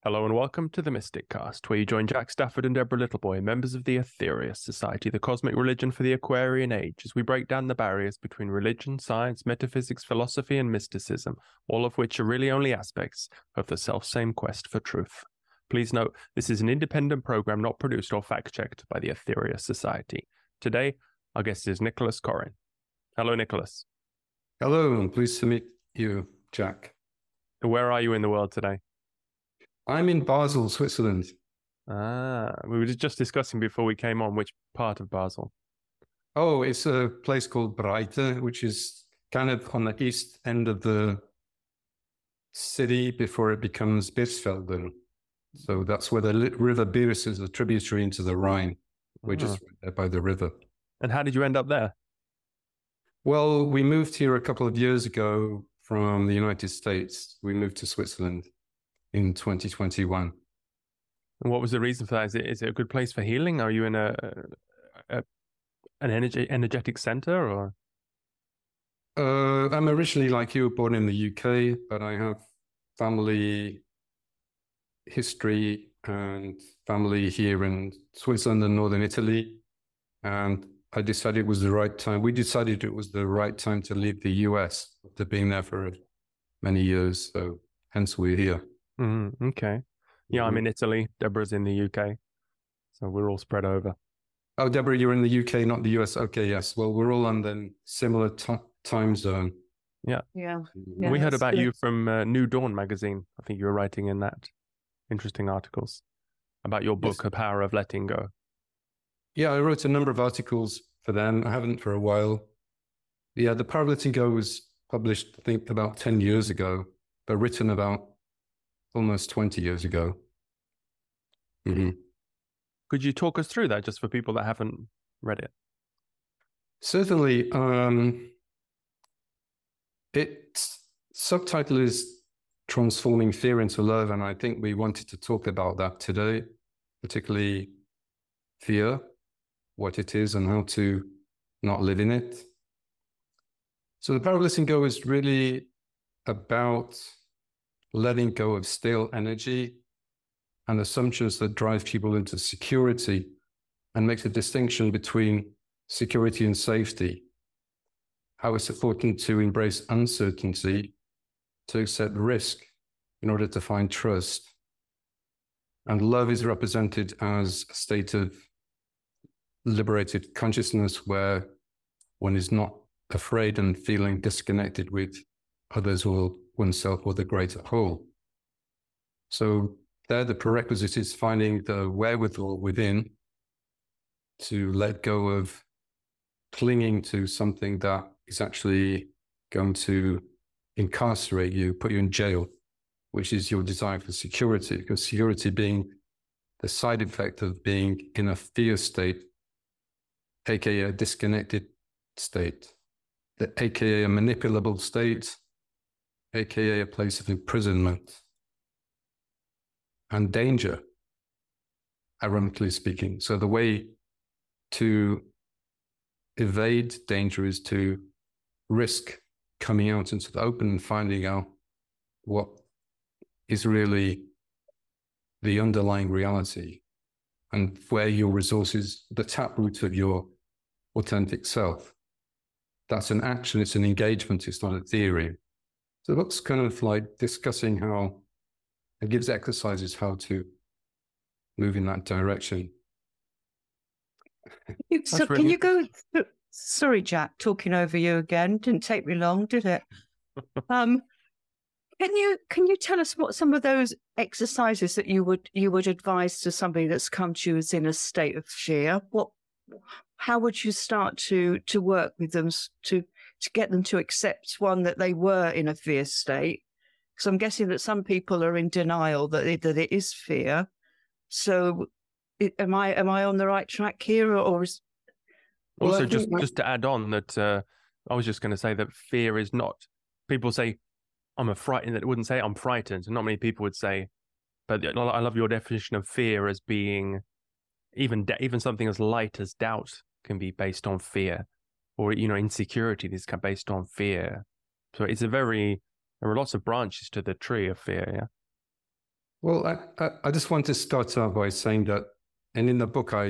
Hello and welcome to the Mystic Cast, where you join Jack Stafford and Deborah Littleboy, members of the Aetherius Society, the cosmic religion for the Aquarian Age, as we break down the barriers between religion, science, metaphysics, philosophy, and mysticism, all of which are really only aspects of the self-same quest for truth. Please note, this is an independent program not produced or fact-checked by the Aetherius Society. Today, our guest is Nicholas Corrin. Hello, Nicholas. Hello, I'm pleased to meet you, Jack. Where are you in the world today? I'm in Basel, Switzerland. We were just discussing before we came on which part of Basel. Oh, it's a place called Breite, which is kind of on the east end of the city before it becomes Birsfelden. So that's where the river Birs is a tributary into the Rhine. We're just right there by the river. And how did you end up there? Well, we moved here a couple of years ago from the United States. We moved to Switzerland in 2021. And what was the reason for that? Is it a good place for healing? Are you in an energetic center, or? I'm originally, like you, born in the UK, but I have family history and family here in Switzerland and northern Italy. And I decided it was the right time. We decided it was the right time to leave the US after being there for many years. So hence we're here. Okay. Yeah, I'm in Italy. Deborah's in the UK. So we're all spread over. Oh, Deborah, you're in the UK, not the US. Okay, yes. Well, we're all on the similar time zone. Yeah. Yeah. We heard about you from New Dawn magazine. I think you were writing in that interesting articles about your book, The Power of Letting Go. Yeah, I wrote a number of articles for them. I haven't for a while. Yeah, The Power of Letting Go was published, I think, about 10 years ago, but written about almost 20 years ago. Could you talk us through that just for people that haven't read it? Certainly. Its subtitle is Transforming Fear into Love, and I think we wanted to talk about that today, particularly fear, what it is and how to not live in it. So The Power of Letting Go is really about letting go of stale energy and assumptions that drive people into security, and makes a distinction between security and safety. How it's important to embrace uncertainty, to accept risk in order to find trust. And love is represented as a state of liberated consciousness where one is not afraid and feeling disconnected with others or oneself or the greater whole. So there, the prerequisite is finding the wherewithal within to let go of clinging to something that is actually going to incarcerate you, put you in jail, which is your desire for security, because security being the side effect of being in a fear state, aka a disconnected state, aka a manipulable state, aka a place of imprisonment and danger, ironically speaking. So the way to evade danger is to risk coming out into the open and finding out what is really the underlying reality and where your resources, the taproot of your authentic self. That's an action, it's an engagement, it's not a theory. So the book's kind of like discussing how it gives exercises how to move in that direction. So can you go? Sorry, Jack, talking over you again. Didn't take me long, did it? Can you tell us what some of those exercises that you would advise to somebody that's come to you as in a state of fear? How would you start to work with them to get them to accept, one, that they were in a fear state? Because I'm guessing that some people are in denial that it is fear. So am I on the right track here, or is... Also, just to add on that, I was just going to say that fear is not... People say, I'm frightened. That wouldn't say I'm frightened. Not many people would say, but I love your definition of fear as being even something as light as doubt can be based on fear, or insecurity is based on fear. So there are lots of branches to the tree of fear. Yeah. Well, I just want to start out by saying that, and in the book, I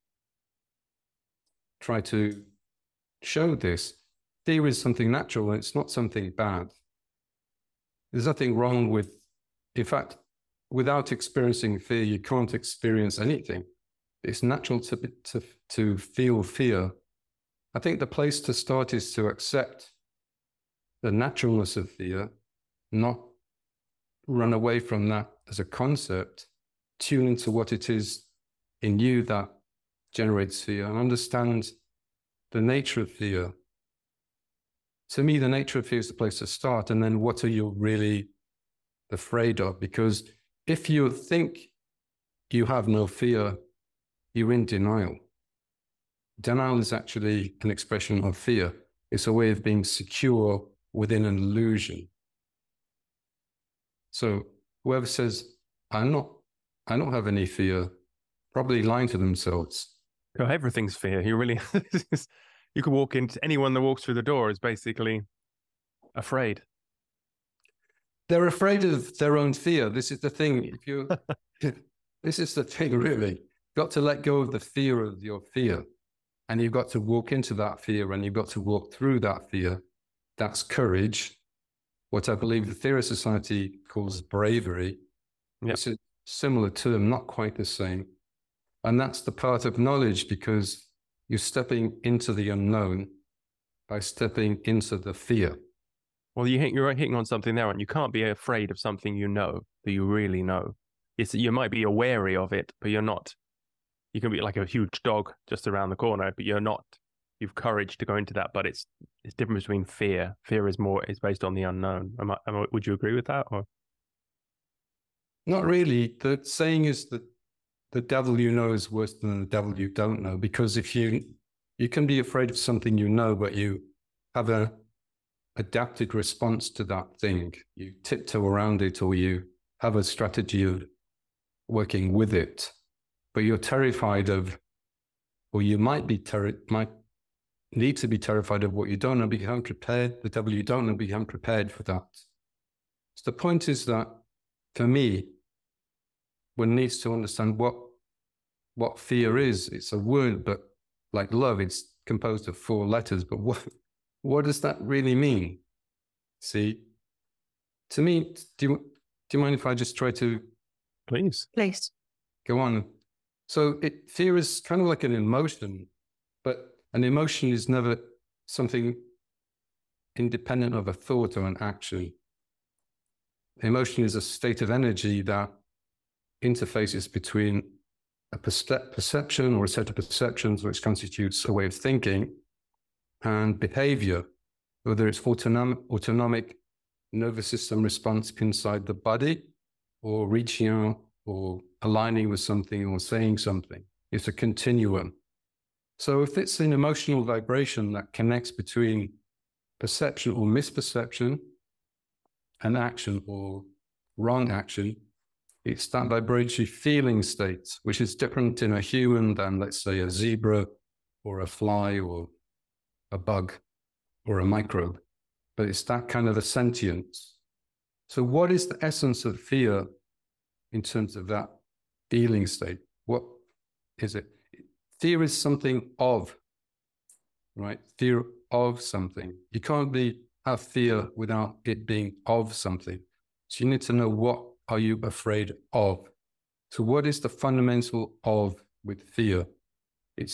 try to show this. Fear is something natural, and it's not something bad. There's nothing wrong with, in fact, without experiencing fear, you can't experience anything. It's natural to feel fear. I think the place to start is to accept the naturalness of fear, not run away from that as a concept, tune into what it is in you that generates fear, and understand the nature of fear. To me, the nature of fear is the place to start, and then what are you really afraid of? Because if you think you have no fear, you're in denial. Denial is actually an expression of fear. It's a way of being secure within an illusion. So whoever says, I don't have any fear, probably lying to themselves. Oh, everything's fear. You really, you could walk into, anyone that walks through the door is basically afraid. They're afraid of their own fear. This is the thing. This is the thing, really. You've got to let go of the fear of your fear. And you've got to walk into that fear, and you've got to walk through that fear. That's courage. What I believe the Theorist Society calls bravery. Yep. It's a similar term, not quite the same. And that's the part of knowledge, because you're stepping into the unknown by stepping into the fear. Well, you're hitting on something there, and you can't be afraid of something you know, that you really know. You might be wary of it, but you're not. You can be like a huge dog just around the corner, but you're not. You've courage to go into that, but it's different between fear. Fear is based on the unknown. Would you agree with that? Or? Not really. The saying is that the devil you know is worse than the devil you don't know, because if you can be afraid of something you know, but you have a adapted response to that thing. You tiptoe around it, or you have a strategy of working with it, but you're terrified of, or you might need to be terrified of what you don't know, but you haven't prepared, the devil you don't know, but you haven't prepared for that. So the point is that, for me, one needs to understand what fear is. It's a word, but like love, it's composed of 4 letters, but what does that really mean? See, to me, do you mind if I just try to... Please. Go on. So fear is kind of like an emotion, but an emotion is never something independent of a thought or an action. Emotion is a state of energy that interfaces between a perception or a set of perceptions, which constitutes a way of thinking, and behavior, whether it's autonomic nervous system response inside the body, or reaching out, or aligning with something, or saying something. It's a continuum. So if it's an emotional vibration that connects between perception or misperception and action or wrong action, it's that vibratory feeling state, which is different in a human than, let's say, a zebra or a fly or a bug or a microbe. But it's that kind of a sentience. So what is the essence of fear in terms of that feeling state? What is it? Fear is something of, right? Fear of something. You can't have fear without it being of something. So you need to know, what are you afraid of? So what is the fundamental of with fear? It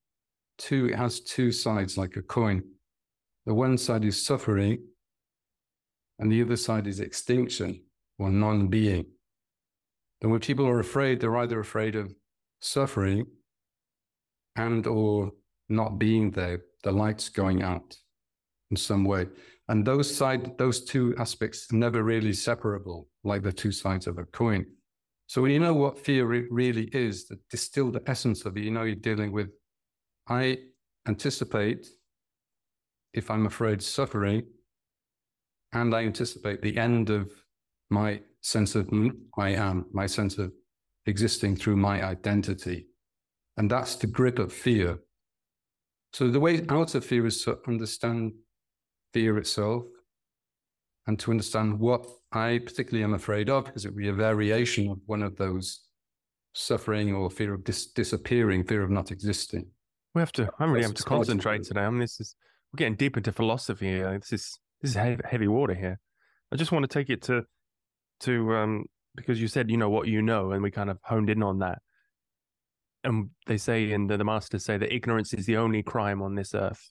has 2 sides like a coin. The one side is suffering, and the other side is extinction or non-being. And when people are afraid, they're either afraid of suffering and or not being there, the lights going out in some way. And those 2 aspects are never really separable, like the 2 sides of a coin. So when you know what fear really is, the distilled essence of it, you know you're dealing with, I anticipate, if I'm afraid, suffering, and I anticipate the end of my sense of I am, my sense of existing through my identity. And that's the grip of fear. So the way out of fear is to understand fear itself, and to understand what I particularly am afraid of, because it would be a variation of one of those: suffering or fear of disappearing, fear of not existing. I'm really having to concentrate today. I mean, we're getting deep into philosophy here. This is heavy water here. I just want to take it to because you said, what you know, and we kind of honed in on that. And they say, and the masters say, that ignorance is the only crime on this earth.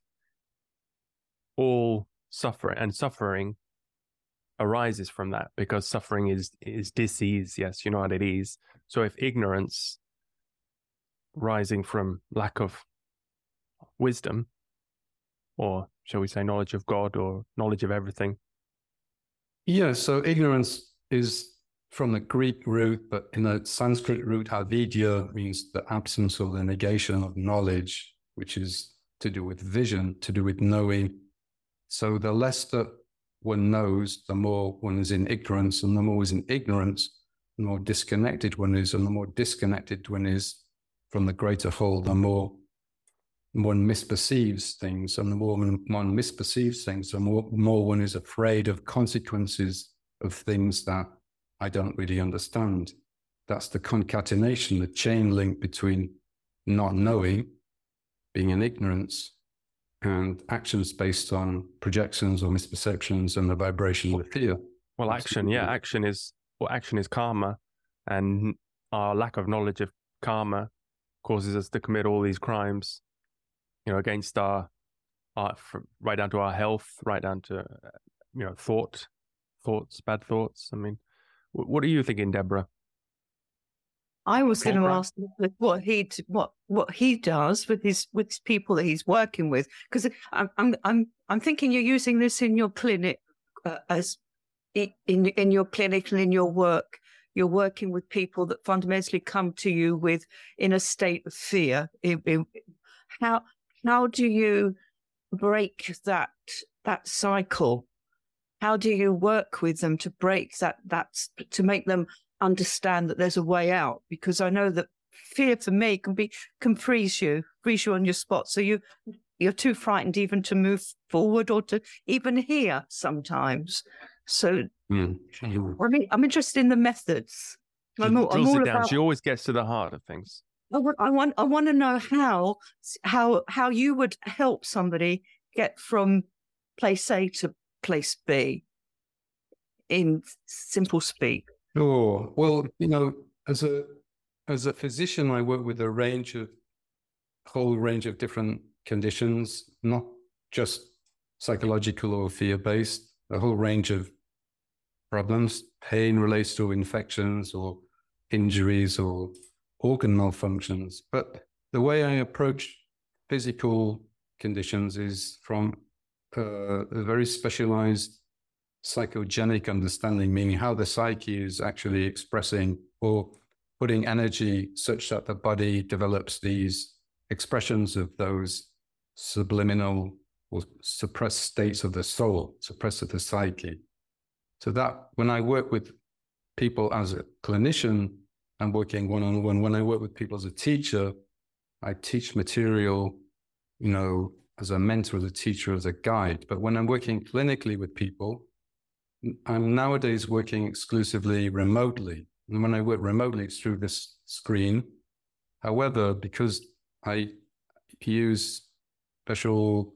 All suffering arises from that, because suffering is disease. Yes, you know what it is. So if ignorance rising from lack of wisdom, or shall we say knowledge of God, or knowledge of everything. Yeah, so ignorance is from the Greek root, but in the Sanskrit root, avidya means the absence or the negation of knowledge, which is to do with vision, to do with knowing. So the less that one knows, the more one is in ignorance, and the more is in ignorance, the more disconnected one is, and the more disconnected one is from the greater whole, the more one misperceives things, and the more one misperceives things, the more one is afraid of consequences of things that I don't really understand. That's the concatenation, the chain link between not knowing, being in ignorance, and actions based on projections or misperceptions and the vibration of fear. Well, action is karma, and our lack of knowledge of karma causes us to commit all these crimes, against our right down to our health, right down to bad thoughts. I mean, what are you thinking, Deborah? I was going to ask what he does with his people that he's working with, because I'm thinking you're using this in your clinic in your clinic and in your work. You're working with people that fundamentally come to you in a state of fear. How do you break that cycle? How do you work with them to break that to make them understand that there's a way out? Because I know that fear for me can freeze you on your spot. So you're too frightened even to move forward or to even hear sometimes. So I'm interested in the methods. She always gets to the heart of things. I want to know how you would help somebody get from place A to place B in simple speak. Sure. Well, as a physician, I work with a whole range of different conditions, not just psychological or fear-based, a whole range of problems. Pain relates to infections or injuries or organ malfunctions. But the way I approach physical conditions is from a very specialized psychogenic understanding, meaning how the psyche is actually expressing or putting energy such that the body develops these expressions of those subliminal or suppressed states of the soul, suppressed of the psyche. So that when I work with people as a clinician, I'm working one-on-one. When I work with people as a teacher, I teach material, as a mentor, as a teacher, as a guide. But when I'm working clinically with people, I'm nowadays working exclusively remotely. And when I work remotely, it's through this screen. However, because I use special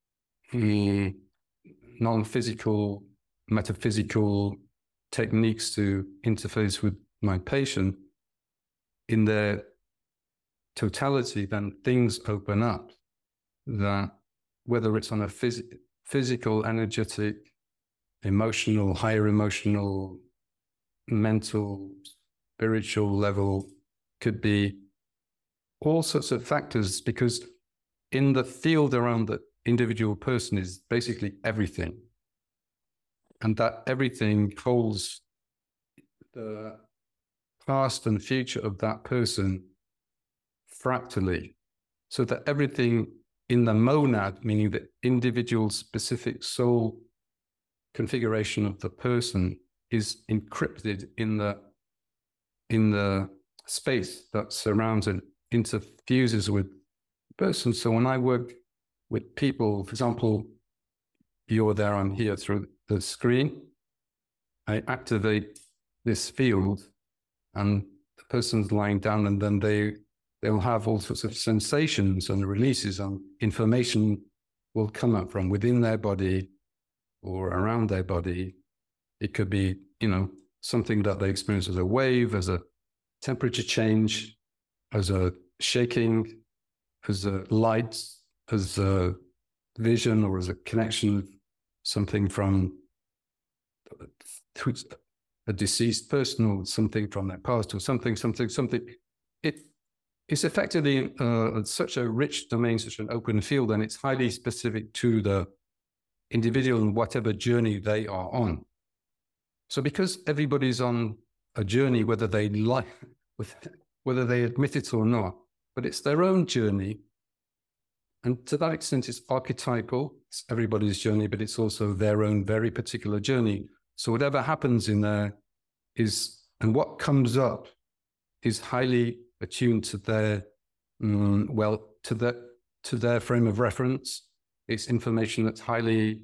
non-physical, metaphysical techniques to interface with my patient, in their totality, then things open up that, whether it's on a physical, energetic, emotional, higher emotional, mental, spiritual level, could be all sorts of factors, because in the field around the individual person is basically everything. And that everything holds the past and future of that person fractally, so that everything in the monad, meaning the individual specific soul configuration of the person, is encrypted in the space that surrounds and interfuses with the person. So when I work with people, for example, you're there, I'm here, through the screen, I activate this field, and the person's lying down, and then they'll have all sorts of sensations and releases, and information will come up from within their body or around their body. It could be, something that they experience as a wave, as a temperature change, as a shaking, as a light, as a vision, or as a connection, something from a deceased person, or something from their past, or something. It's effectively such a rich domain, such an open field, and it's highly specific to the individual and whatever journey they are on. So because everybody's on a journey, whether they admit it or not, but it's their own journey. And to that extent, it's archetypal. It's everybody's journey, but it's also their own very particular journey. So whatever happens in there and what comes up is highly attuned to their, to their frame of reference. It's information that's highly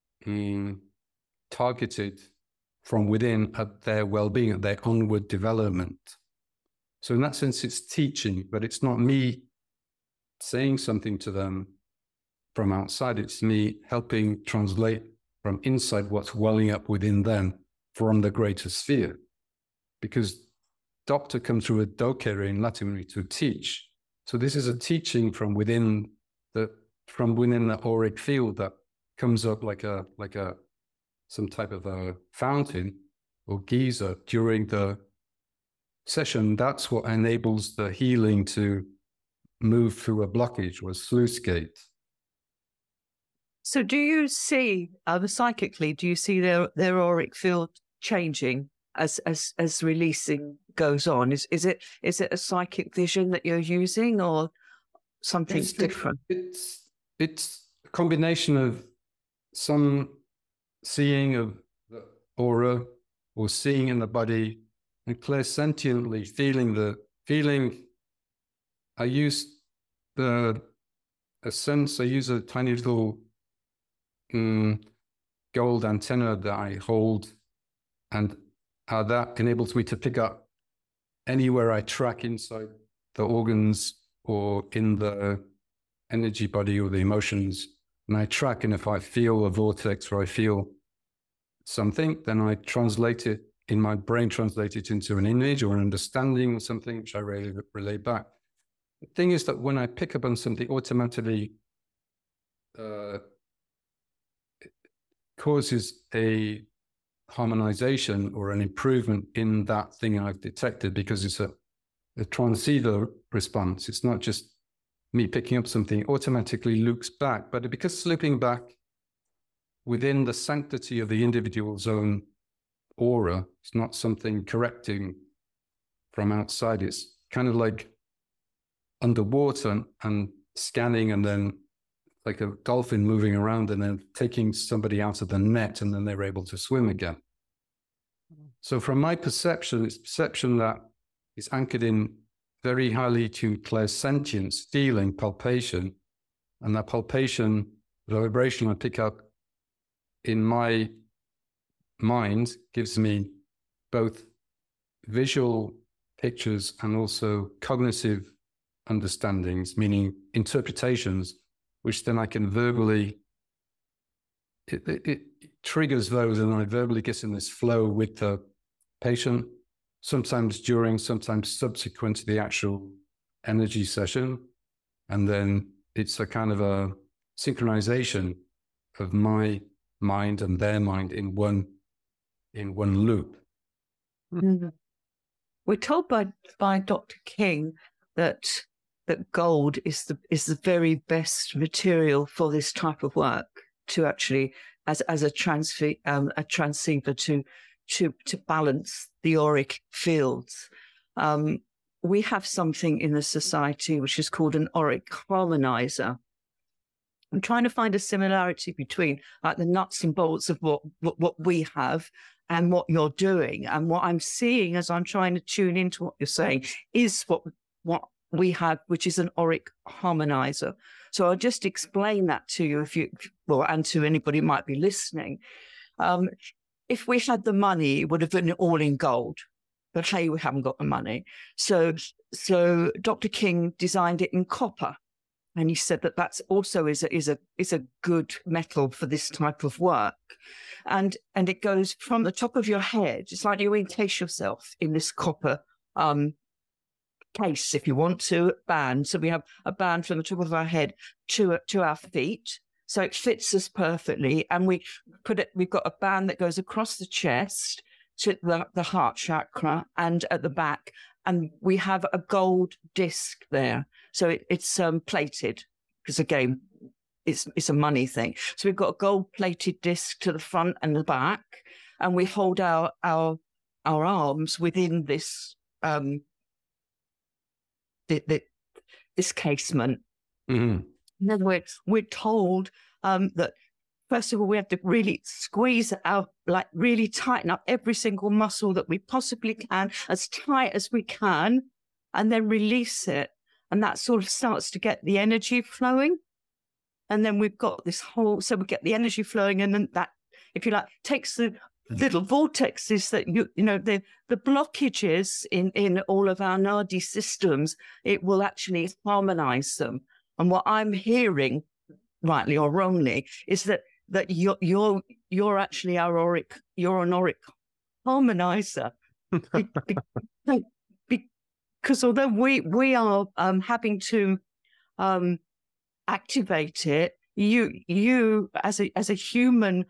targeted from within at their well-being, at their onward development. So in that sense, it's teaching, but it's not me saying something to them from outside. It's me helping translate from inside what's welling up within them from the greater sphere. Because doctor comes through a docere in Latin to teach. So this is a teaching from within the auric field that comes up like some type of a fountain or geyser during the session. That's what enables the healing to move through a blockage or a sluice gate. So do you see, psychically, do you see their auric field changing as releasing goes on? Is it a psychic vision that you're using, or something different? It's a combination of some seeing of the aura, or seeing in the body, and clairsentiently feeling. I use a tiny little gold antenna that I hold, and that enables me to pick up anywhere I track inside the organs or in the energy body or the emotions. And I track, and if I feel a vortex or I feel something, then I translate it in my brain, translate it into an image or an understanding of something, which I relay back. The thing is that when I pick up on something, automatically it causes a harmonization or an improvement in that thing I've detected, because it's a transceiver response. It's not just me picking up something, it automatically loops back. But because it's looping back within the sanctity of the individual's own aura, it's not something correcting from outside. It's kind of like underwater and scanning, and then like a dolphin moving around and then taking somebody out of the net, and then they're able to swim again. So from my perception, it's perception that is anchored in very highly tuned clairsentience, feeling, palpation. And that palpation, the vibration I pick up in my mind, gives me both visual pictures and also cognitive understandings, meaning interpretations, which then I can verbally, it triggers those, and I verbally get in this flow with the patient, sometimes during, sometimes subsequent to the actual energy session. And then it's a kind of a synchronization of my mind and their mind in one loop. Mm-hmm. We're told by Dr. King that gold is the very best material for this type of work, to actually as a transceiver to balance the auric fields. We have something in the society which is called an auric harmonizer. I'm trying to find a similarity between like the nuts and bolts of what we have and what you're doing. And what I'm seeing as I'm trying to tune into what you're saying is what we have, which is an auric harmonizer. So I'll just explain that to you and to anybody who might be listening. If we had the money, it would have been all in gold. But hey, we haven't got the money. So Dr. King designed it in copper. And he said that that's also is a good metal for this type of work. And it goes from the top of your head. It's like you encase yourself in this copper case, if you want to, band. So we have a band from the top of our head to our feet. So it fits us perfectly. And we've got a band that goes across the chest to the heart chakra and at the back. And we have a gold disc there. So it's plated, because again, it's a money thing. So we've got a gold plated disc to the front and the back, and we hold our arms within this this casement. Mm-hmm. In other words, we're told that first of all, we have to really squeeze out, like really tighten up every single muscle that we possibly can, as tight as we can, and then release it. And that sort of starts to get the energy flowing. And then we've got this whole, so we get the energy flowing, and then that, if you like, takes the little vortexes that the blockages in all of our nadi systems, it will actually harmonize them. And what I'm hearing, rightly or wrongly, is that you're actually you're an auric harmonizer. Because although we are having to activate it, you as a human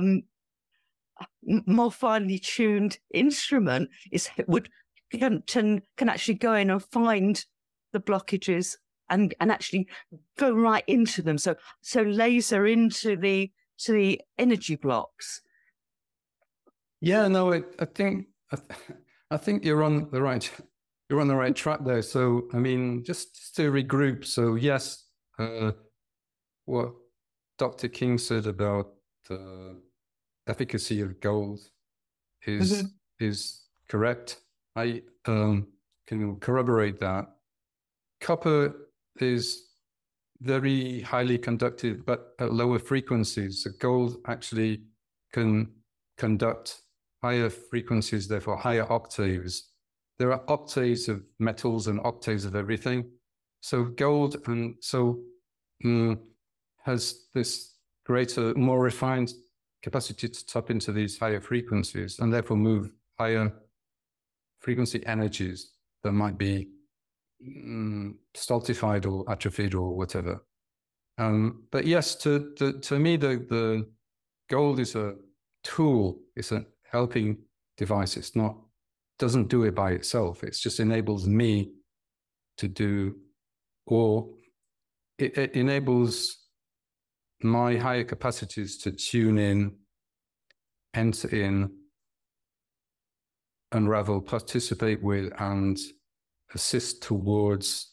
more finely tuned instrument can actually go in and find the blockages and actually go right into them. So laser into the energy blocks. Yeah, no, I think you're on the right track there. So I mean, just to regroup. So yes, what Dr. King said about the efficacy of gold is correct. I can corroborate that. Copper is very highly conductive, but at lower frequencies. So gold actually can conduct higher frequencies, therefore higher octaves. There are octaves of metals and octaves of everything. So gold has this greater, more refined capacity to tap into these higher frequencies and therefore move higher frequency energies that might be stultified or atrophied or whatever. But yes, to me, the gold is a tool. It's a helping device. Doesn't do it by itself. It just enables me to do, or it enables my higher capacities to tune in, enter in, unravel, participate with, and assist towards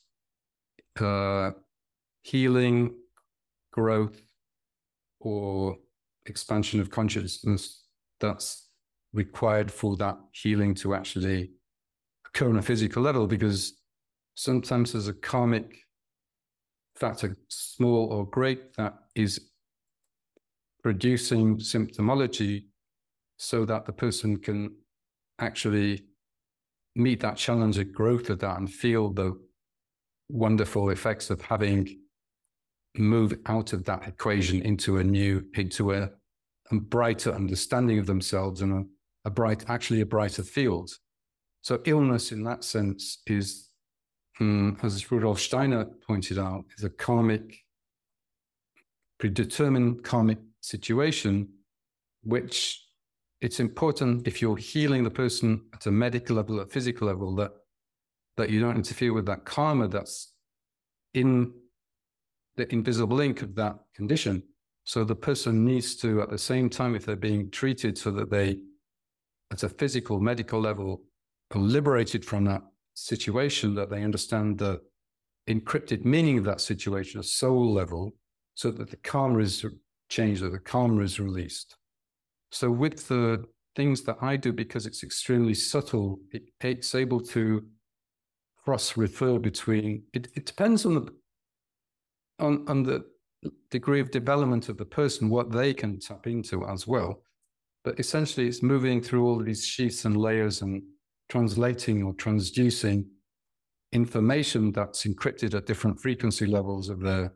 healing, growth, or expansion of consciousness that's required for that healing to actually occur on a physical level. Because sometimes there's a karmic factor, small or great, that is producing symptomology so that the person can actually meet that challenge of growth of that and feel the wonderful effects of having moved out of that equation into a brighter understanding of themselves and a brighter field. So illness in that sense is, as Rudolf Steiner pointed out, is a predetermined karmic situation, which it's important, if you're healing the person at a medical level, at a physical level, that you don't interfere with that karma that's in the invisible ink of that condition. So the person needs to, at the same time, if they're being treated, so that they, at a physical, medical level, are liberated from that situation, that they understand the encrypted meaning of that situation, a soul level, so that the karma is changed, that the karma is released. So with the things that I do, because it's extremely subtle, it's able to cross-refer between, it depends on the degree of development of the person, what they can tap into as well. But essentially, it's moving through all of these sheaths and layers and translating or transducing information that's encrypted at different frequency levels of the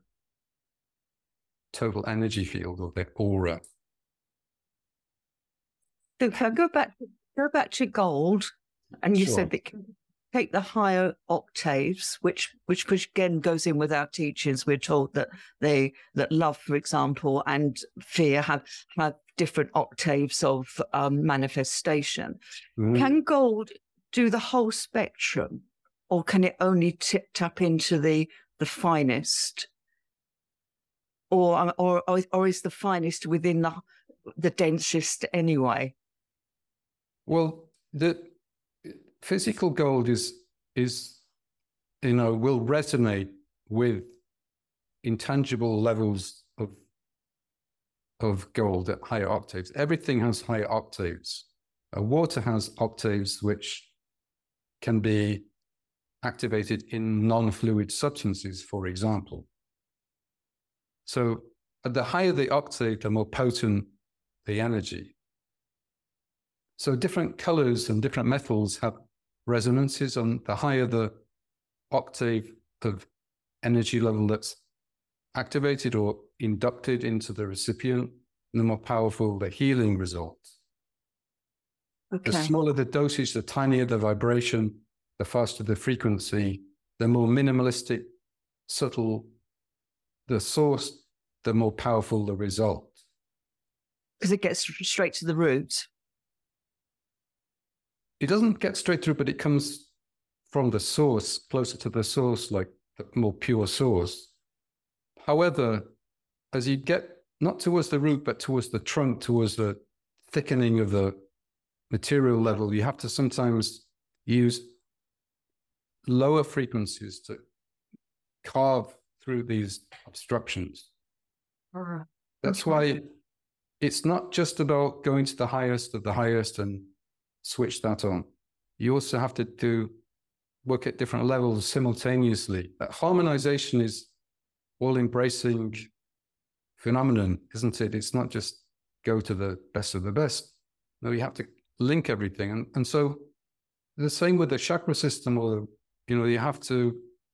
total energy field or the aura. So if I go back to gold, and you Sure. said that take the higher octaves, which again goes in with our teachings. We're told that love, for example, and fear have different octaves of manifestation. Mhm. Can gold do the whole spectrum, or can it only tap into the finest, or is the finest within the densest anyway? Well, the physical gold is will resonate with intangible levels of gold at higher octaves. Everything has higher octaves. Water has octaves which can be activated in non-fluid substances, for example. So the higher the octave, the more potent the energy. So different colors and different metals have resonances on the higher the octave of energy level that's activated or inducted into the recipient, the more powerful the healing results. Okay. The smaller the dosage, the tinier the vibration, the faster the frequency, the more minimalistic, subtle the source, the more powerful the result. Because it gets straight to the root. It doesn't get straight through, but it comes from the source, closer to the source, like the more pure source. However, as you get not towards the root, but towards the trunk, towards the thickening of the material level, you have to sometimes use lower frequencies to carve through these obstructions. That's why it's not just about going to the highest of the highest and switch that on. You also have to work at different levels simultaneously. That harmonization is all-embracing phenomenon, isn't it? It's not just go to the best of the best. No, you have to link everything. And so the same with the chakra system, or, you have to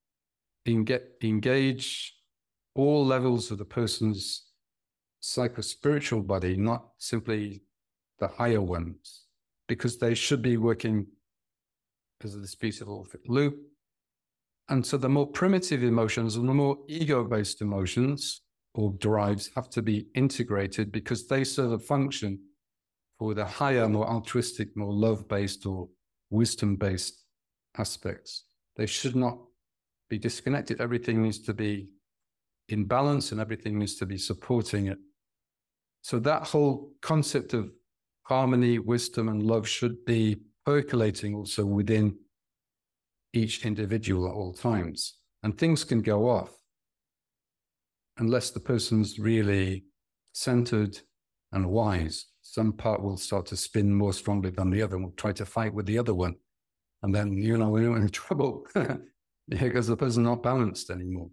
engage all levels of the person's psycho-spiritual body, not simply the higher ones, because they should be working as this peaceful loop. And so the more primitive emotions and the more ego-based emotions or drives have to be integrated, because they serve a function for the higher, more altruistic, more love-based or wisdom-based aspects. They should not be disconnected. Everything needs to be in balance and everything needs to be supporting it. So that whole concept of harmony, wisdom, and love should be percolating also within each individual at all times. And things can go off unless the person's really centered and wise. Some part will start to spin more strongly than the other and will try to fight with the other one. And then, we're in trouble because the person's not balanced anymore.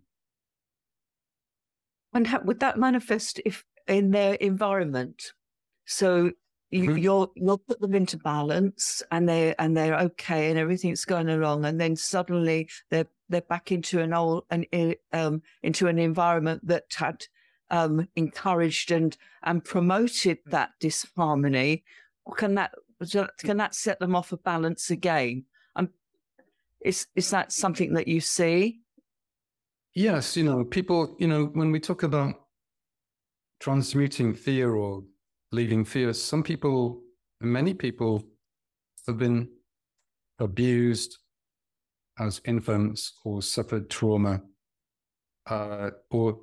And would that manifest if in their environment? So you'll put them into balance, and they're okay, and everything's going along, and then suddenly they're back into into an environment that had encouraged and promoted that disharmony. Can that set them off a balance again? Is that something that you see? Yes, people, when we talk about transmuting fear or leaving fear, many people have been abused as infants or suffered trauma, or,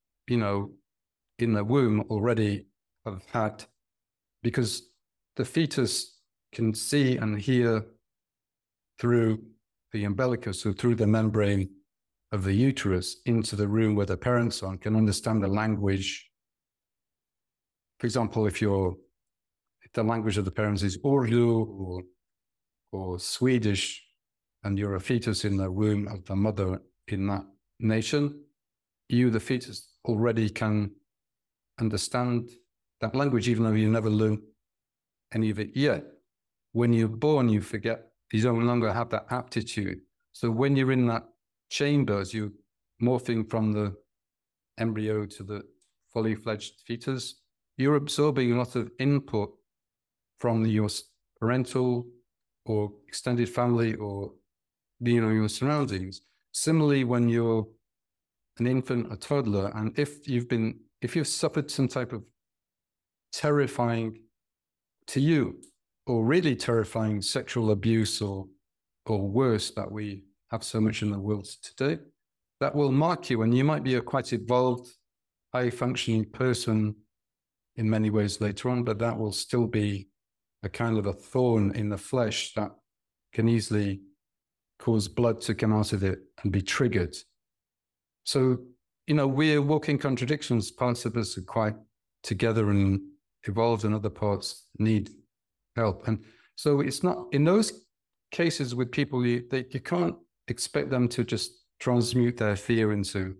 in the womb already have had, because the fetus can see and hear through the umbilicus, or through the membrane of the uterus into the room where the parents are, and can understand the language. For example, if the language of the parents is Urdu or Swedish, and you're a fetus in the womb of the mother in that nation, the fetus, already can understand that language, even though you never learn any of it yet. When you're born, you forget, you no longer have that aptitude. So when you're in that chamber, as you're morphing from the embryo to the fully fledged fetus, you're absorbing a lot of input from your parental or extended family or, your surroundings. Similarly, when you're an infant, a toddler, and if you've suffered some type of terrifying to you or really terrifying sexual abuse or worse that we have so much in the world today, that will mark you. And you might be a quite evolved, high-functioning person in many ways later on, but that will still be a kind of a thorn in the flesh that can easily cause blood to come out of it and be triggered. So, we're walking contradictions. Parts of us are quite together and evolved, and other parts need help. And so it's not, in those cases with people, you can't expect them to just transmute their fear into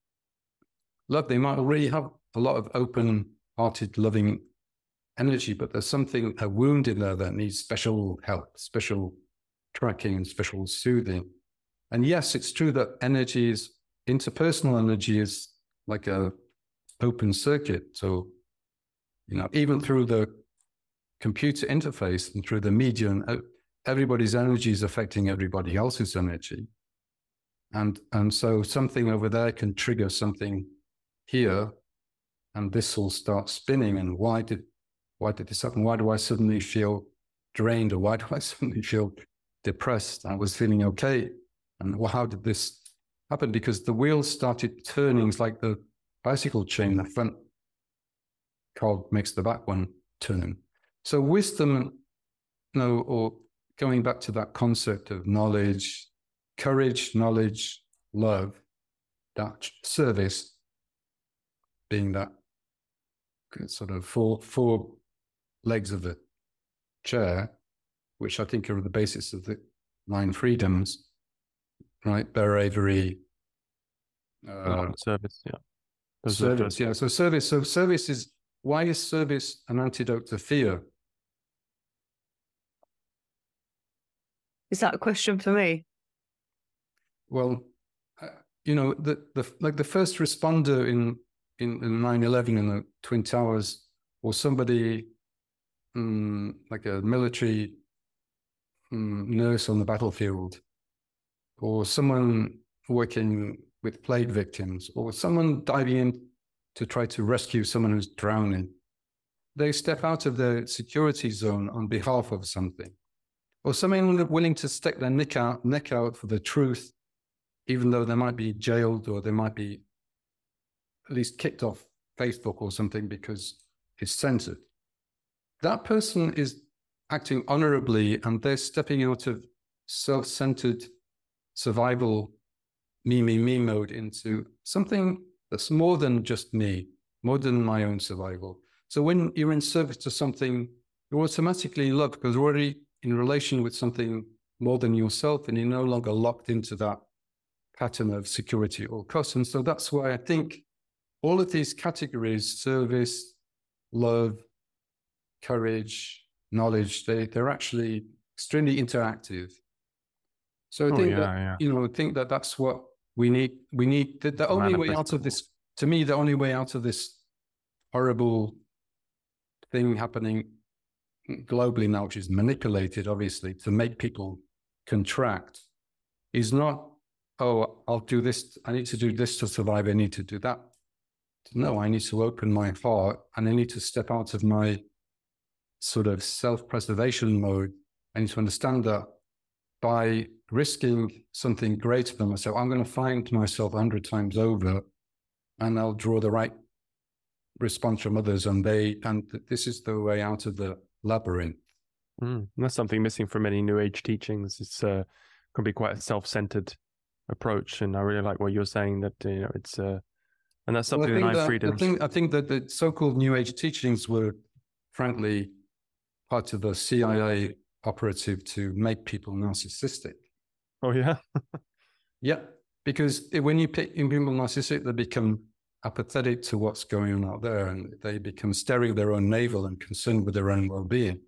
love. They might already have a lot of open-hearted, loving energy, but there's a wound in there that needs special help, special tracking and special soothing. And yes, it's true that interpersonal energy is like a open circuit. So, even through the computer interface and through the medium, everybody's energy is affecting everybody else's energy. And so something over there can trigger something here, and this will start spinning. And why did this happen? Why do I suddenly feel drained? Or why do I suddenly feel depressed? I was feeling okay. And how did this happen? Because the wheels started turning. It's like the bicycle chain. The front cog makes the back one turn. So wisdom, or going back to that concept of knowledge, courage, knowledge, love, that service being that sort of four legs of the chair, which I think are the basis of the 9 freedoms, right? Bravery, service, yeah. Service, yeah. So service is, why is service an antidote to fear? Is that a question for me? Well, the first responder in 9/11 in the Twin Towers, or somebody like a military nurse on the battlefield, or someone working with plague victims, or someone diving in to try to rescue someone who's drowning. They step out of their security zone on behalf of something. Or someone willing to stick their neck out for the truth, even though they might be jailed or they might be at least kicked off Facebook or something because it's censored. That person is acting honorably, and they're stepping out of self-centered survival, me mode into something that's more than just me, more than my own survival. So when you're in service to something, you're automatically loved because you're already in relation with something more than yourself, and you're no longer locked into that pattern of security at all costs. And so that's why I think all of these categories, service, love, courage, knowledge, they're actually extremely interactive. So I think I think that that's what we need. We need the only way out of this, to me, the only way out of this horrible thing happening globally now, which is manipulated, obviously, to make people contract, is not, oh, I'll do this, I need to do this to survive, I need to do that. No, I need to open my heart, and I need to step out of my sort of self-preservation mode. I need to understand that by risking something greater than myself, I'm going to find myself 100 times over, and I'll draw the right response from others, and this is the way out of the labyrinth. That's something missing from many New Age teachings. It's can be quite a self-centered approach, and I really like what you're saying, that it's and that's something that 9 freedoms. I think that the so-called New Age teachings were, frankly, part of the CIA operative to make people narcissistic. Oh yeah. Yeah, because when you pick people narcissistic, they become apathetic to what's going on out there, and they become staring at their own navel and concerned with their own well-being.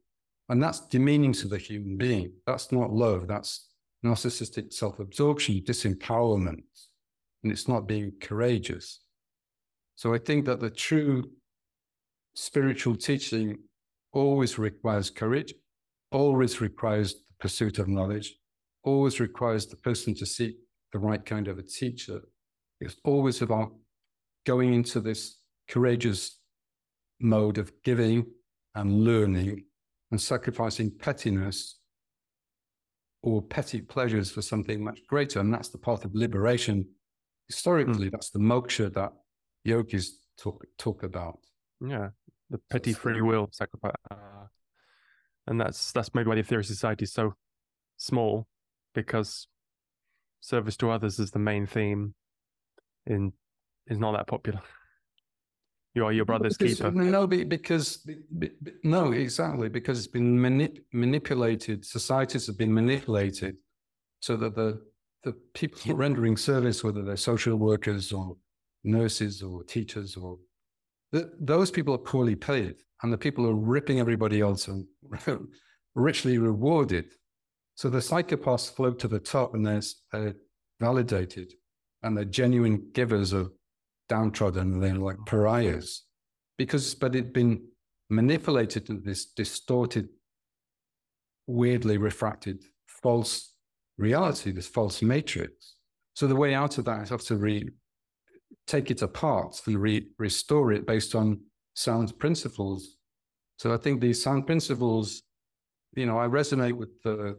And that's demeaning to the human being. That's not love. That's narcissistic self-absorption, disempowerment, and it's not being courageous. So I think that the true spiritual teaching always requires courage, always requires the pursuit of knowledge, always requires the person to seek the right kind of a teacher. It's always about going into this courageous mode of giving and learning and sacrificing pettiness or petty pleasures for something much greater. And that's the path of liberation. Historically, that's the moksha that yogis talk about. Yeah, the petty free will sacrifice. And that's maybe why the Aetherius Society is so small, because service to others is the main theme is not that popular. You are your brother's keeper. No, because it's been manipulated. Societies have been manipulated so that the people rendering service, whether they're social workers or nurses or teachers, or those people are poorly paid, and the people are ripping everybody else and richly rewarded. So the psychopaths float to the top, and they're validated, and they're genuine givers of downtrodden, and they're like pariahs, but it's been manipulated into this distorted, weirdly refracted, false reality, this false matrix. So the way out of that is have to take it apart and restore it based on sound principles. So I think these sound principles, I resonate with the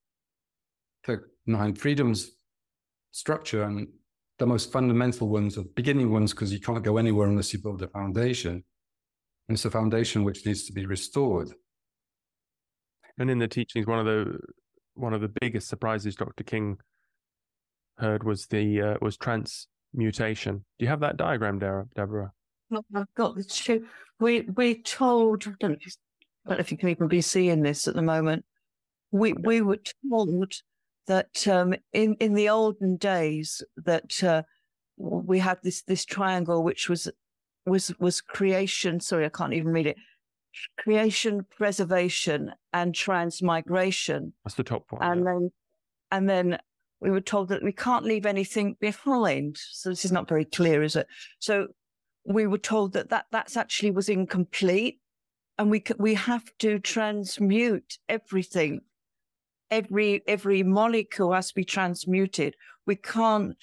Nine Freedoms structure, and the most fundamental ones, or beginning ones, because you can't go anywhere unless you build a foundation. And it's a foundation which needs to be restored. And in the teachings, one of the biggest surprises Dr. King heard was transmutation. Do you have that diagram, Deborah? I've got the two. We're told, I don't know if you can even be seeing this at the moment. We were told that in the olden days that we had this triangle which was creation. Sorry, I can't even read it. Creation, preservation, and transmigration. That's the top one. And then we were told that we can't leave anything behind. So this is not very clear, is it? So we were told that's actually was incomplete, and we have to transmute everything. Every molecule has to be transmuted. We can't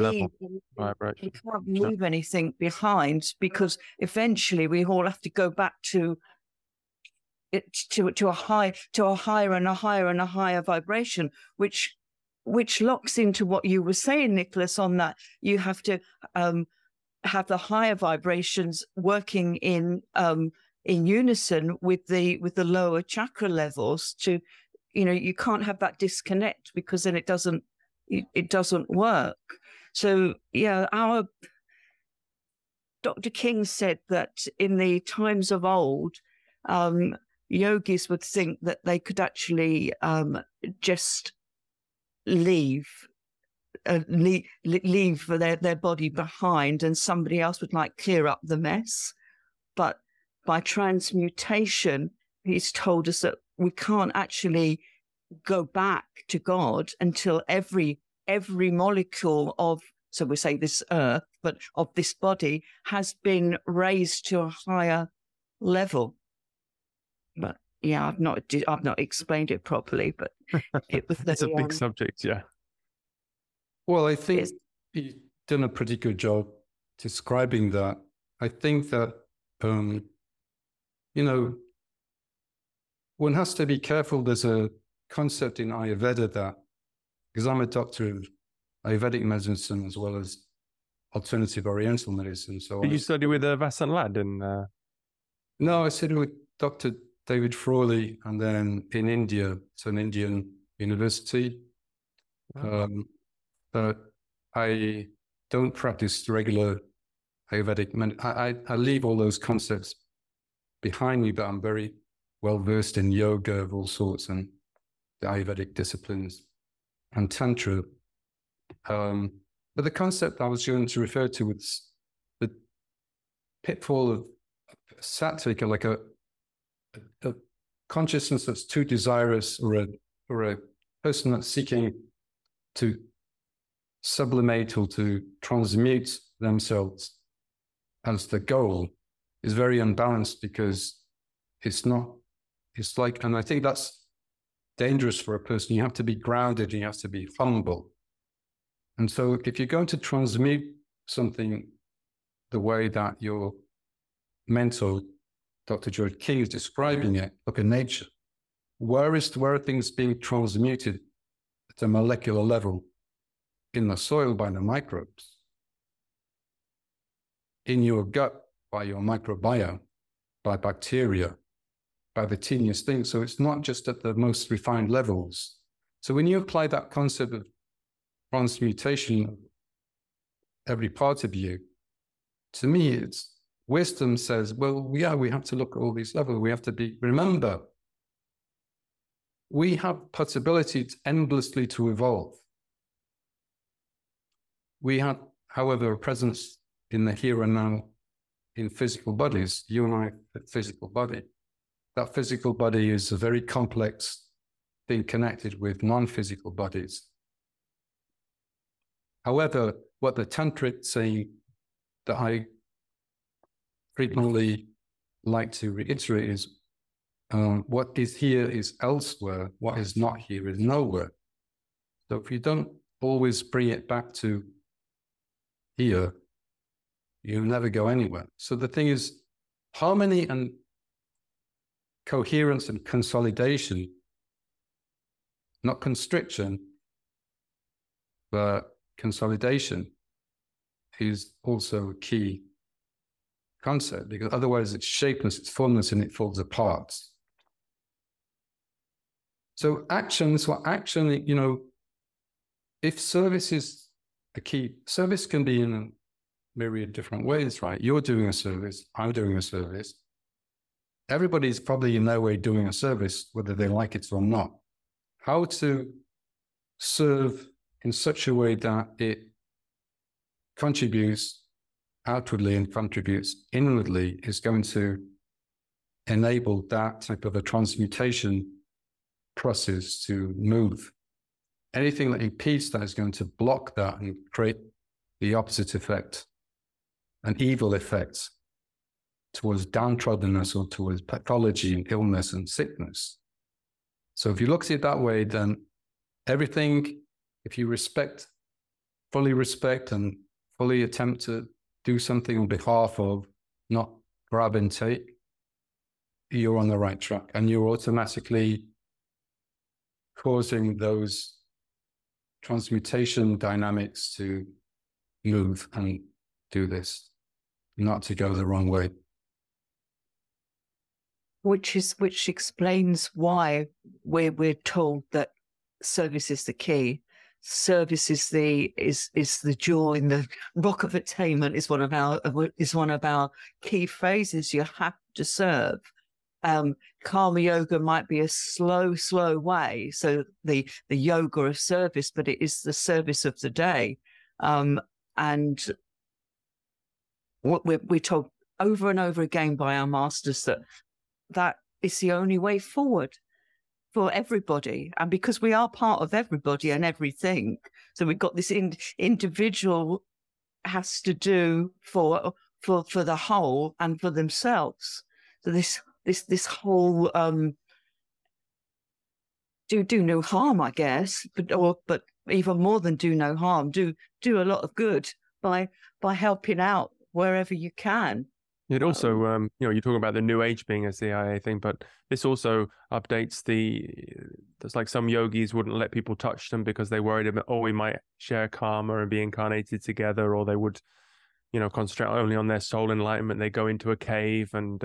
leave anything behind, because eventually we all have to go back to a higher and a higher and a higher vibration, which locks into what you were saying, Nicholas, on that you have to have the higher vibrations working in unison with the lower chakra levels. To you can't have that disconnect, because then it doesn't work. So our Dr. King said that in the times of old, yogis would think that they could actually just leave their body behind, and somebody else would clear up the mess. But by transmutation, he's told us that we can't actually go back to God until every molecule of, so we say this earth, but of this body has been raised to a higher level. But I've not explained it properly, but it was it's a big subject, yeah. Well, I think you've done a pretty good job describing that. I think that one has to be careful. There's a concept in Ayurveda that, because I'm a doctor of Ayurvedic medicine as well as alternative Oriental medicine. So did you study with Vasant Lad? No, I studied with Dr. David Frawley, and then in India, it's an Indian university. But I don't practice regular Ayurvedic medicine. I leave all those concepts behind me, but I'm very well versed in yoga of all sorts and the Ayurvedic disciplines and Tantra. But the concept I was going to refer to was the pitfall of sattvic, like a consciousness that's too desirous, or a person that's seeking to sublimate or to transmute themselves as the goal, is very unbalanced, because it's like, and I think that's dangerous for a person. You have to be grounded, you have to be humble. And so if you're going to transmute something the way that your mentor, Dr. George King, is describing it, look at nature. Where are things being transmuted at a molecular level? In the soil by the microbes, in your gut by your microbiome, by bacteria, by the teeniest things. So it's not just at the most refined levels. So when you apply that concept of transmutation of every part of you, to me, it's wisdom says, well, yeah, we have to look at all these levels. We have to remember, we have possibility endlessly to evolve. We have, however, a presence in the here and now in physical bodies. You and I, a physical body. That physical body is a very complex thing connected with non-physical bodies. However, what the Tantric saying that I frequently like to reiterate is, what is here is elsewhere, what is not here is nowhere. So if you don't always bring it back to here, you'll never go anywhere. So the thing is, harmony and coherence and consolidation, not constriction, but consolidation, is also a key concept, because otherwise it's shapeless, it's formless, and it falls apart. So action, if service is a key, service can be in a myriad different ways, right? You're doing a service, I'm doing a service. Everybody's probably in their way doing a service, whether they like it or not. How to serve in such a way that it contributes outwardly and contributes inwardly is going to enable that type of a transmutation process to move. Anything that impedes that is going to block that and create the opposite effect, an evil effect towards downtroddenness or towards pathology and illness and sickness. So if you look at it that way, then everything, if you fully respect and fully attempt to do something on behalf of, not grab and take, you're on the right track, and you're automatically causing those transmutation dynamics to move and do this, not to go the wrong way. Which explains why we're told that service is the key. Service is the joy, and the rock of attainment is one of our key phrases. You have to serve. Karma yoga might be a slow way, so the yoga of service, but it is the service of the day. And what we're told over and over again by our masters that is the only way forward for everybody. And because we are part of everybody and everything, so we've got this individual has to do for the whole and for themselves. So this whole do no harm, I guess, but even more than do no harm, do a lot of good by helping out wherever you can. It also, you're talking about the New Age being a CIA thing, but this also updates there's like some yogis wouldn't let people touch them because they worried about, we might share karma and be incarnated together, or they would, concentrate only on their soul enlightenment. They go into a cave and,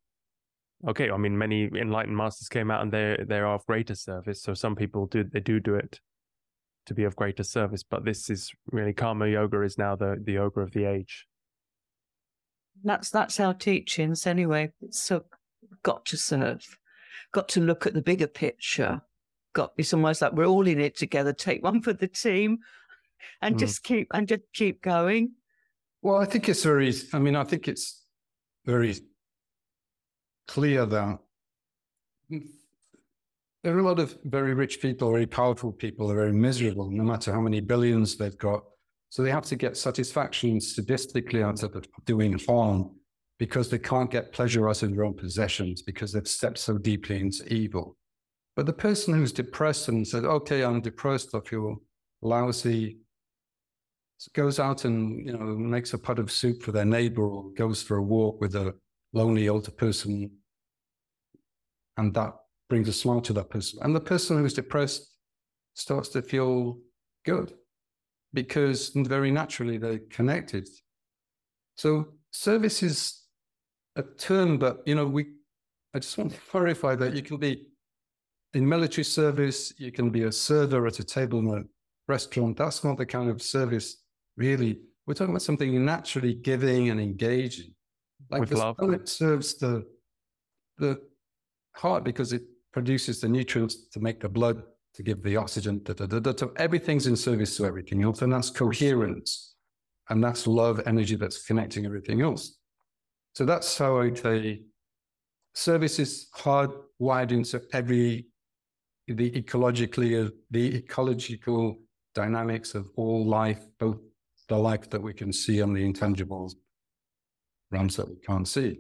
many enlightened masters came out and they're of greater service. So some people do it to be of greater service, but this is really, karma yoga is now the yoga of the age. That's our teachings anyway. So got to serve, got to look at the bigger picture. It's almost like we're all in it together. Take one for the team, and just keep going. Well, I think it's very clear that there are a lot of very rich people, very powerful people, are very miserable, no matter how many billions they've got. So they have to get satisfaction statistically out of doing harm because they can't get pleasure out of their own possessions because they've stepped so deeply into evil. But the person who's depressed and said, okay, I'm depressed, I feel lousy, goes out and, you know, makes a pot of soup for their neighbor or goes for a walk with a lonely older person, and that brings a smile to that person. And the person who's depressed starts to feel good because very naturally they're connected. So service is a term, but, you know, I just want to clarify that you can be in military service, you can be a server at a table in a restaurant. That's not the kind of service, really. We're talking about something naturally giving and engaging. Like with love. It serves the heart because it produces the nutrients to make the blood, to give the oxygen. So everything's in service to everything else, and that's coherence. And that's love energy that's connecting everything else. So that's how I'd say service is hardwired into the ecological dynamics of all life, both the life that we can see and the intangible realms that we can't see.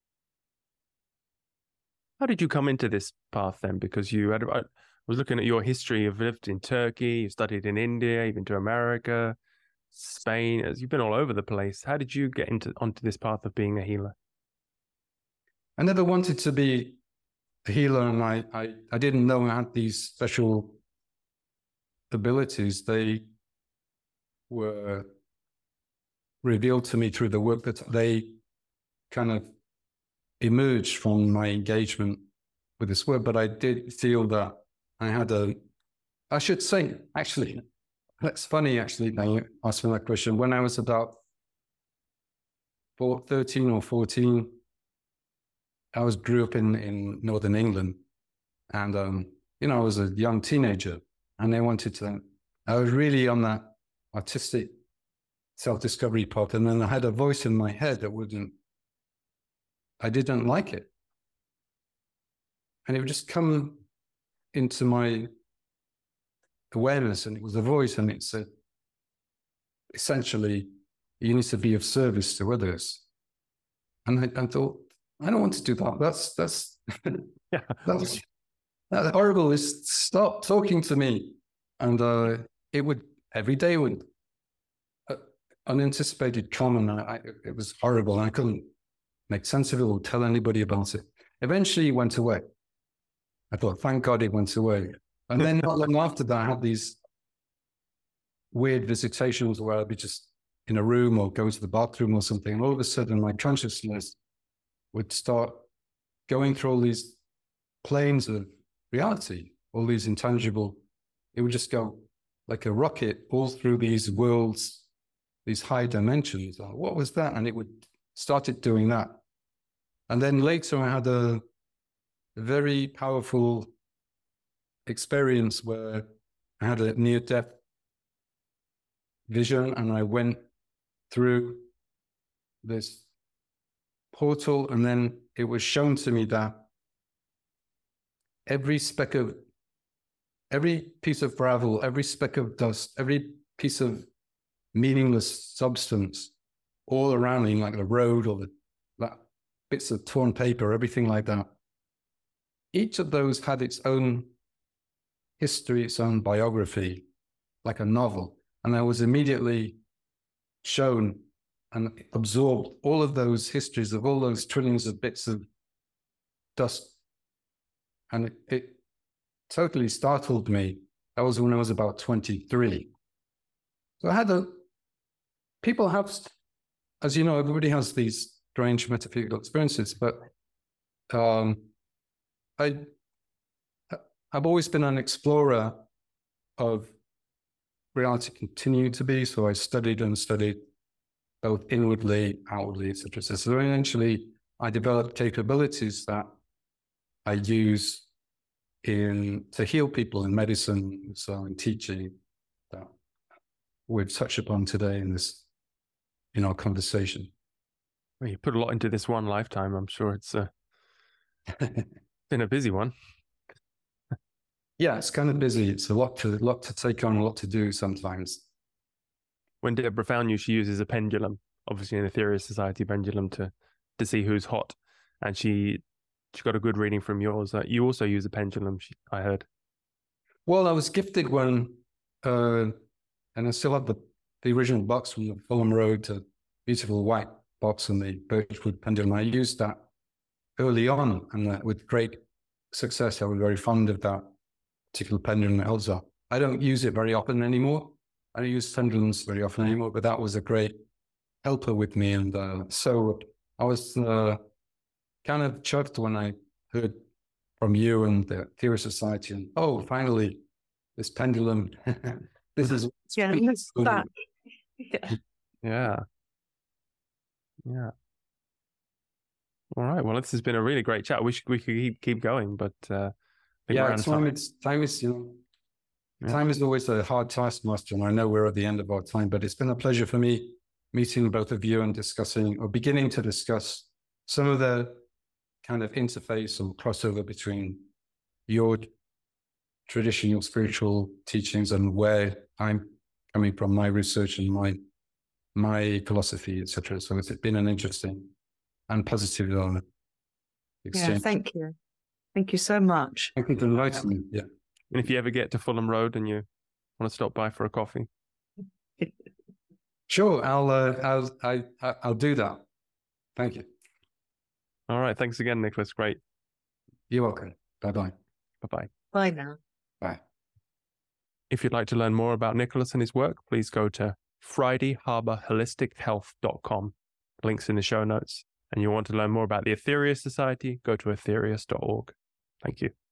How did you come into this path then? Because I was looking at your history. You've lived in Turkey, you studied in India, you've been to America, Spain. You've been all over the place. How did you get onto this path of being a healer? I never wanted to be a healer, and I didn't know I had these special abilities. They were revealed to me through the work that they kind of emerged from my engagement with this work. But I did feel that I had I should say, actually, that's funny, actually, now you asked me that question. When I was about 13 or 14, I grew up in Northern England, and, you know, I was a young teenager, and I was really on that artistic self-discovery path, and then I had a voice in my head that I didn't like it. And it would just come into my awareness, and it was a voice, and it said, essentially, you need to be of service to others. And I thought, I don't want to do that. That's yeah. That's horrible. Stop talking to me. And it would, every day would, unanticipated come, and it was horrible. I couldn't make sense of it or tell anybody about it. Eventually it went away. I thought, thank God it went away. And then not long after that, I had these weird visitations where I'd be just in a room or go to the bathroom or something. And all of a sudden my consciousness would start going through all these planes of reality, all these intangible. It would just go like a rocket all through these worlds, these high dimensions. What was that? And it would started doing that. And then later I had a very powerful experience where I had a near-death vision, and I went through this portal, and then it was shown to me that every piece of gravel, every speck of dust, every piece of meaningless substance all around me, like the road or the bits of torn paper, everything like that, each of those had its own history, its own biography, like a novel. And I was immediately shown and absorbed all of those histories of all those trillions of bits of dust. And it totally startled me. That was when I was about 23. So people have, as you know, everybody has these strange metaphysical experiences, but I've always been an explorer of reality, continue to be. So I studied both inwardly, outwardly, etc. So eventually I developed capabilities that I use to heal people in medicine, so in teaching, that we've touched upon today in our conversation. Well, you put a lot into this one lifetime. I'm sure it's Been a busy one. Yeah, it's kind of busy. It's a lot to take on, a lot to do sometimes. When Deborah found you, she uses a pendulum, obviously an Aetherius Society pendulum, to see who's hot, and she got a good reading from yours. You also use a pendulum, I heard. Well, I was gifted one, and I still have the original box from the Fulham Road, a beautiful white box and the birchwood pendulum. I used that early on, and with great success. I was very fond of that particular pendulum, Elsa. I don't use it very often anymore. I don't use pendulums very often anymore, but that was a great helper with me. And so I was kind of chuffed when I heard from you and the Aetherius Society, and finally, this pendulum. This is that. Yeah. All right. Well, this has been a really great chat. We could keep going, but time is always a hard taskmaster, and I know we're at the end of our time. But it's been a pleasure for me meeting both of you and beginning to discuss some of the kind of interface or crossover between your traditional spiritual teachings and where I'm coming from, my research and my philosophy, etc. So it's been an interesting and positive exchange. Yeah, thank you. Thank you so much. Thank you for inviting me. Yeah. And if you ever get to Fulham Road and you want to stop by for a coffee, sure, I'll do that. Thank you. All right. Thanks again, Nicholas. Great. You're welcome. Bye-bye. Bye-bye. Bye now. Bye. If you'd like to learn more about Nicholas and his work, please go to FridayHarbourHolisticHealth.com. Links in the show notes. And you want to learn more about the Aetherius Society, go to aetherius.org. Thank you.